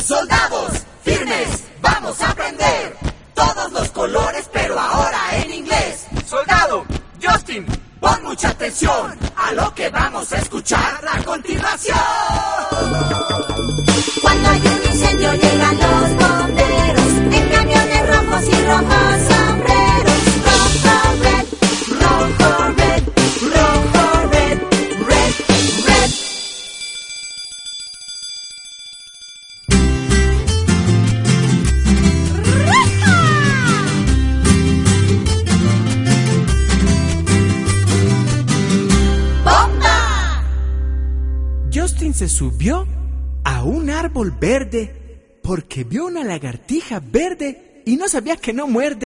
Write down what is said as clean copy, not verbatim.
Soldados, firmes, vamos a aprender todos los colores, pero ahora en inglés. Soldado, Justin, pon mucha atención a lo que vamos a escuchar a continuación. Cuando hay un incendio llegan los bomberos en camiones rojos y rojos sombreros. Rojo, red, rojo, red, rojo, red, red, red. ¡Bomba! Justin se subió a un árbol verde porque vio una lagartija verde y no sabía que no muerde.